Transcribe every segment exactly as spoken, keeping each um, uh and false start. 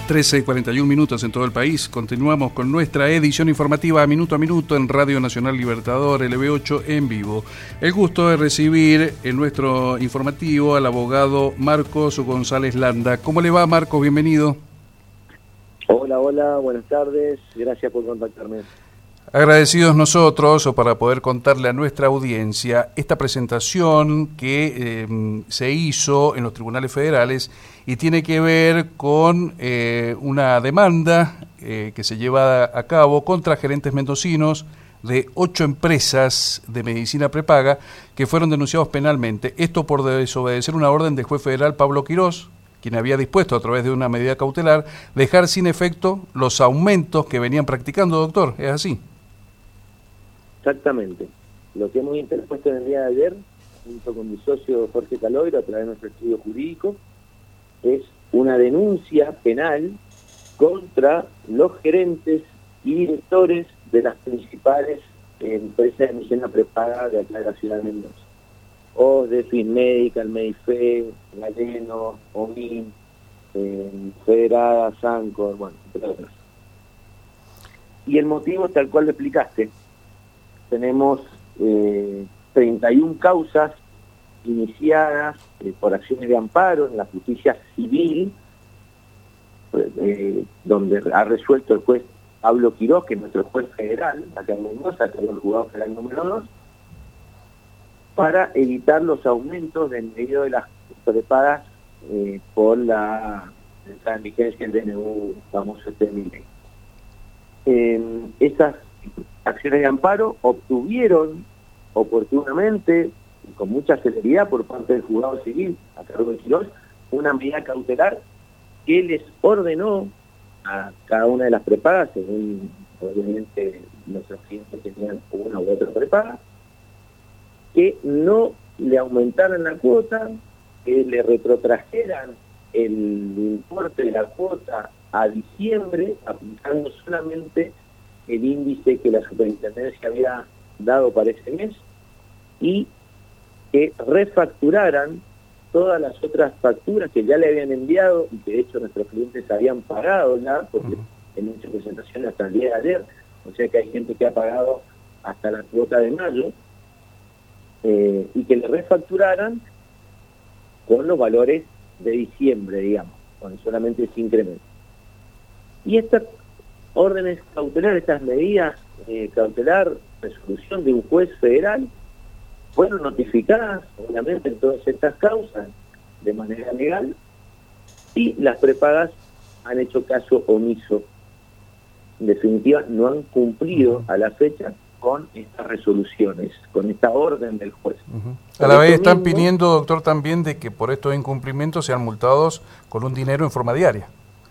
trece y cuarenta y un minutos en todo el país. Continuamos con nuestra edición informativa Minuto a Minuto en Radio Nacional Libertador, L B ocho en vivo. El gusto de recibir en nuestro informativo al abogado Marcos González Landa. ¿Cómo le va, Marcos? Bienvenido. Hola, hola, buenas tardes. Gracias por contactarme. Agradecidos nosotros o para poder contarle a nuestra audiencia esta presentación que eh, se hizo en los tribunales federales y tiene que ver con eh, una demanda eh, que se lleva a cabo contra gerentes mendocinos de ocho empresas de medicina prepaga que fueron denunciados penalmente. Esto por desobedecer una orden del juez federal Pablo Quirós, quien había dispuesto a través de una medida cautelar dejar sin efecto los aumentos que venían practicando, doctor. ¿Es así? Exactamente. Lo que hemos interpuesto en el día de ayer, junto con mi socio Jorge Caloiro, a través de nuestro estudio jurídico, es una denuncia penal contra los gerentes y directores de las principales empresas de medicina prepaga de acá de la ciudad de Mendoza. O de Finmedical, Medife, Galeno, Omin, eh, Federada, Sancor, bueno, entre otras. Y el motivo es tal cual lo explicaste. Tenemos eh, treinta y una causas iniciadas eh, por acciones de amparo en la justicia civil, eh, donde ha resuelto el juez Pablo Quirós, que es nuestro juez federal, acá en Mendoza, que es el juzgado federal número dos, para evitar los aumentos del medio de las prepagas eh, por la, la vigencia del D N U famoso este de ley. Eh, esas acciones de amparo obtuvieron oportunamente y con mucha celeridad por parte del juzgado civil a cargo de Quirós una medida cautelar que les ordenó a cada una de las prepagas, según obviamente nuestros clientes tenían una u otra prepaga, que no le aumentaran la cuota, que le retrotrajeran el importe de la cuota a diciembre, aplicando solamente el índice que la superintendencia había dado para ese mes, y que refacturaran todas las otras facturas que ya le habían enviado y que de hecho nuestros clientes habían pagado ya, porque uh-huh. en muchas presentaciones hasta el día de ayer, o sea que hay gente que ha pagado hasta la cuota de mayo, eh, y que le refacturaran con los valores de diciembre, digamos, con solamente ese incremento. Y estas órdenes cautelares, estas medidas eh, cautelar, resolución de un juez federal, fueron notificadas, obviamente, en todas estas causas, de manera legal, y las prepagas han hecho caso omiso. En definitiva, no han cumplido a la fecha con estas resoluciones, con esta orden del juez. Uh-huh. A la vez están mismo, pidiendo, doctor, también de que por estos incumplimientos sean multados con un dinero en forma diaria.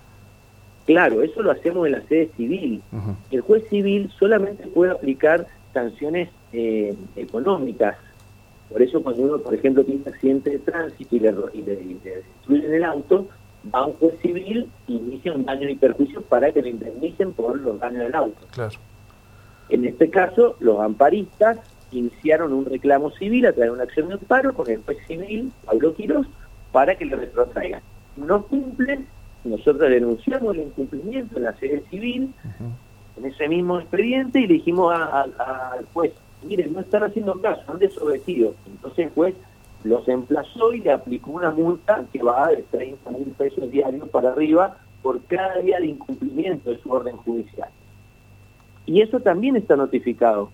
Claro, eso lo hacemos en la sede civil. Uh-huh. El juez civil solamente puede aplicar sanciones eh, económicas. Por eso cuando uno, por ejemplo, tiene un accidente de tránsito y le, y le, y le destruyen el auto, va a un juez civil y inicia un daño y perjuicio para que le indemnicen por los daños del auto. Claro. En este caso, los amparistas iniciaron un reclamo civil a través de una acción de amparo con el juez civil, Pablo Quirós, para que le retrotraigan. No cumplen, nosotros denunciamos el incumplimiento en la sede civil, uh-huh. en ese mismo expediente, y le dijimos al juez, miren, no están haciendo caso, han desobedecido. Entonces el juez los emplazó y le aplicó una multa que va de treinta mil pesos diarios para arriba por cada día de incumplimiento de su orden judicial. Y eso también está notificado.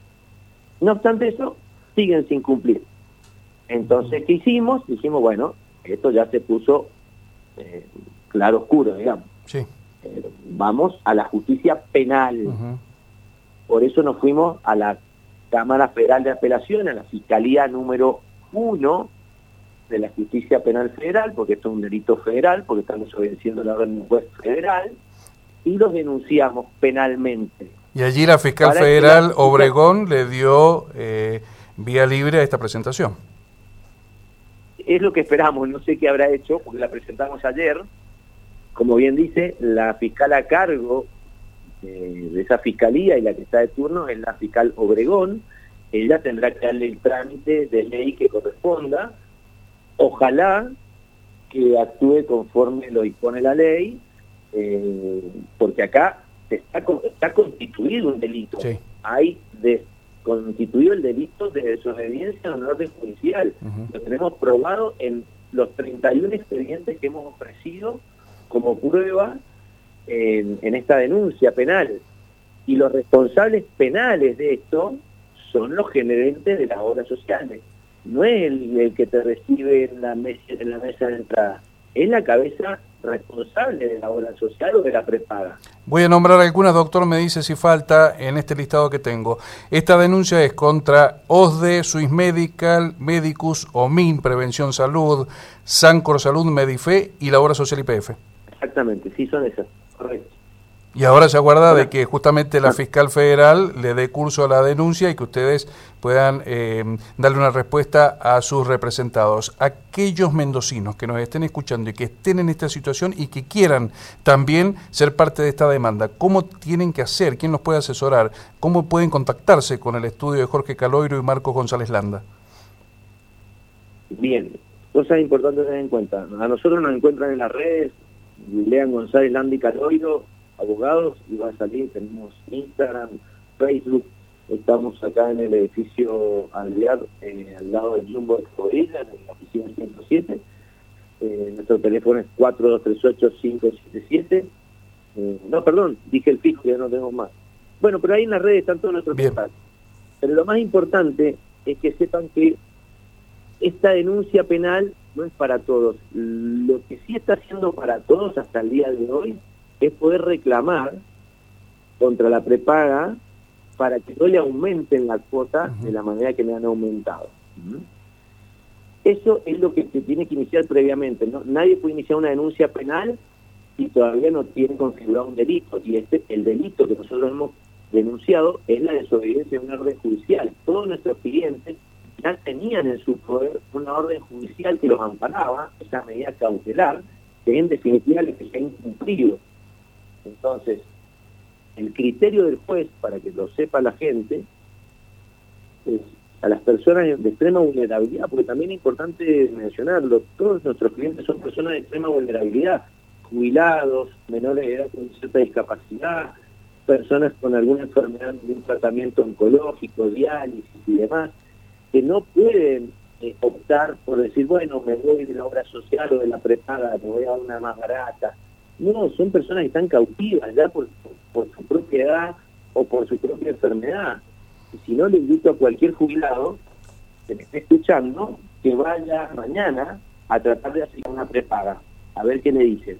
No obstante eso, siguen sin cumplir. Entonces, ¿qué hicimos? Dijimos, bueno, esto ya se puso eh, claro oscuro, digamos. Sí. Eh, vamos a la justicia penal. Uh-huh. Por eso nos fuimos a la Cámara Federal de Apelación, a la Fiscalía número uno de la Justicia Penal Federal, porque esto es un delito federal, porque estamos desobedeciendo la orden de un juez federal, y los denunciamos penalmente. Y allí la fiscal Para federal la... Obregón le dio eh, vía libre a esta presentación. Es lo que esperamos, no sé qué habrá hecho, porque la presentamos ayer. Como bien dice, la fiscal a cargo eh, de esa fiscalía y la que está de turno es la fiscal Obregón. Ella tendrá que darle el trámite de ley que corresponda. Ojalá que actúe conforme lo dispone la ley eh, porque acá está, está constituido un delito. Sí. Hay de, constituido el delito de desobediencia a un orden judicial. Uh-huh. Lo tenemos probado en los treinta y uno expedientes que hemos ofrecido como prueba en, en esta denuncia penal. Y los responsables penales de esto son los gerentes de las obras sociales. No es el, el que te recibe en la, mesa, en la mesa de entrada, es la cabeza responsable de la obra social o de la prepaga. Voy a nombrar algunas, doctor, me dice si falta en este listado que tengo. Esta denuncia es contra OSDE, Swiss Medical, Medicus, OMIN, Prevención Salud, Sancor Salud, Medife y la obra social Y P F. Exactamente, sí son esas, correcto. Y ahora se aguarda de que justamente la fiscal federal le dé curso a la denuncia y que ustedes puedan eh, darle una respuesta a sus representados. Aquellos mendocinos que nos estén escuchando y que estén en esta situación y que quieran también ser parte de esta demanda, ¿cómo tienen que hacer? ¿Quién los puede asesorar? ¿Cómo pueden contactarse con el estudio de Jorge Caloiro y Marcos González Landa? Bien, cosas importantes a tener en cuenta. A nosotros nos encuentran en las redes, lean González Landa y Caloiro, abogados, y va a salir, tenemos Instagram, Facebook, estamos acá en el edificio Alvear, eh, al lado del Jumbo de Florida, en la oficina ciento siete, eh, nuestro teléfono es cuatro dos tres ocho, cinco siete siete, eh, no, perdón, dije el fijo, ya no tenemos más. Bueno, pero ahí en las redes están todos nuestros contactos. Pero lo más importante es que sepan que esta denuncia penal no es para todos. Lo que sí está haciendo para todos hasta el día de hoy es poder reclamar contra la prepaga para que no le aumenten la cuota uh-huh. de la manera que le han aumentado. Uh-huh. Eso es lo que se tiene que iniciar previamente, ¿no? Nadie puede iniciar una denuncia penal si todavía no tiene configurado un delito, y este, el delito que nosotros hemos denunciado es la desobediencia a una orden judicial. Todos nuestros clientes ya tenían en su poder una orden judicial que los amparaba, esa medida cautelar, que en definitiva es que se ha incumplido. Entonces, el criterio del juez, para que lo sepa la gente, es a las personas de extrema vulnerabilidad, porque también es importante mencionarlo, todos nuestros clientes son personas de extrema vulnerabilidad, jubilados, menores de edad con cierta discapacidad, personas con alguna enfermedad de un tratamiento oncológico, diálisis y demás, que no pueden eh, optar por decir, bueno, me voy de la obra social o de la prepaga, me voy a una más barata. No, son personas que están cautivas ya por, por, por su propia edad o por su propia enfermedad. Y si no, le invito a cualquier jubilado que me esté escuchando que vaya mañana a tratar de hacer una prepaga, a ver qué le dicen.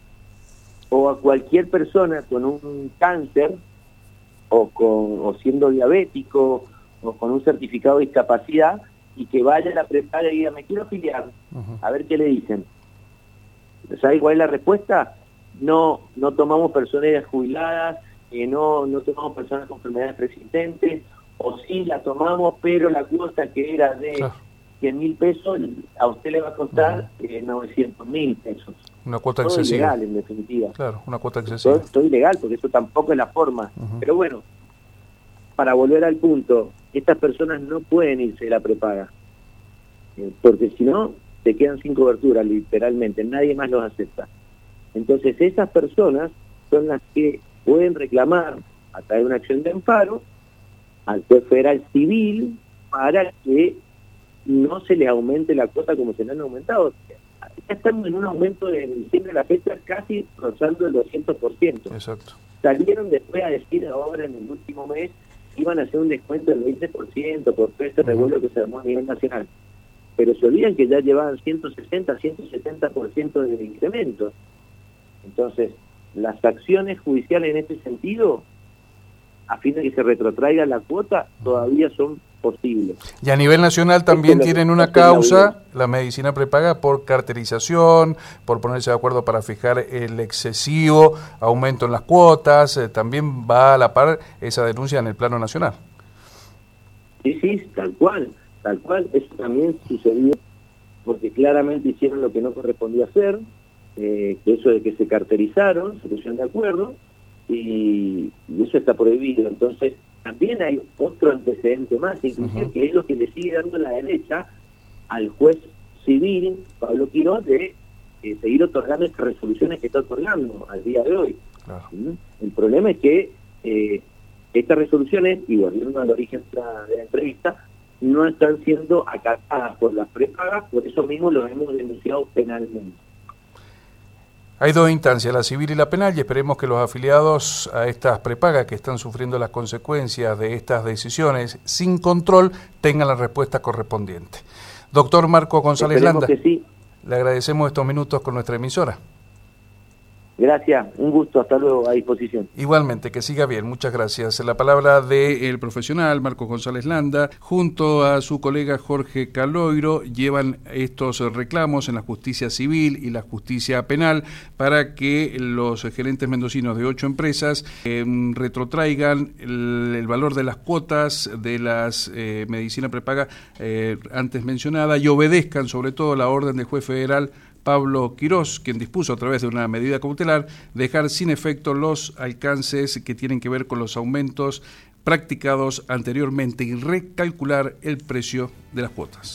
O a cualquier persona con un cáncer o, con, o siendo diabético o con un certificado de discapacidad y que vaya a la prepaga y diga, me quiero afiliar, uh-huh. a ver qué le dicen. ¿Sabes cuál es la respuesta? No, no tomamos personas jubiladas, eh, no, no tomamos personas con enfermedades preexistentes, o sí la tomamos, pero la cuota que era de claro. cien mil pesos, a usted le va a costar uh-huh. eh, novecientos mil pesos. Una cuota todo excesiva. Ilegal, en definitiva. Claro, una cuota excesiva. Todo, todo ilegal, porque eso tampoco es la forma. Uh-huh. Pero bueno, para volver al punto, estas personas no pueden irse de la prepaga, eh, porque si no, se quedan sin cobertura, literalmente, nadie más los acepta. Entonces esas personas son las que pueden reclamar a través de una acción de amparo al juez federal civil para que no se les aumente la cuota como se le han aumentado. Ya estamos en un aumento de diciembre de la fecha casi rozando el doscientos por ciento. Exacto. Salieron después a decir ahora en el último mes iban a hacer un descuento del veinte por ciento por todo este revuelo que se armó a nivel nacional. Pero se olvidan que ya llevaban ciento sesenta, ciento setenta por ciento de incremento. Entonces, las acciones judiciales en este sentido, a fin de que se retrotraiga la cuota, todavía son posibles. Y a nivel nacional también tienen una causa, la medicina prepaga, por carterización, por ponerse de acuerdo para fijar el excesivo aumento en las cuotas, eh, también va a la par esa denuncia en el plano nacional. Sí, sí, tal cual. Tal cual, eso también sucedió porque claramente hicieron lo que no correspondía hacer, eh, que eso de que se carterizaron, se pusieron de acuerdo, y, y eso está prohibido. Entonces, también hay otro antecedente más, inclusive, uh-huh. que es lo que le sigue dando la derecha al juez civil, Pablo Quiroz, de eh, seguir otorgando estas resoluciones que está otorgando al día de hoy. Claro. ¿Sí? El problema es que eh, estas resoluciones, y volviendo al origen de la, de la entrevista, no están siendo acatadas por las prepagas, por eso mismo lo hemos denunciado penalmente. Hay dos instancias, la civil y la penal, y esperemos que los afiliados a estas prepagas que están sufriendo las consecuencias de estas decisiones sin control tengan la respuesta correspondiente. Doctor Marco González Esperemos Landa, que sí. le agradecemos estos minutos con nuestra emisora. Gracias, un gusto, hasta luego, a disposición. Igualmente, que siga bien, muchas gracias. La palabra del profesional Marco González Landa, junto a su colega Jorge Caloiro, llevan estos reclamos en la justicia civil y la justicia penal para que los gerentes mendocinos de ocho empresas eh, retrotraigan el, el valor de las cuotas de las eh, medicina prepaga eh, antes mencionada y obedezcan sobre todo la orden del juez federal Pablo Quirós, quien dispuso a través de una medida cautelar dejar sin efecto los alcances que tienen que ver con los aumentos practicados anteriormente y recalcular el precio de las cuotas.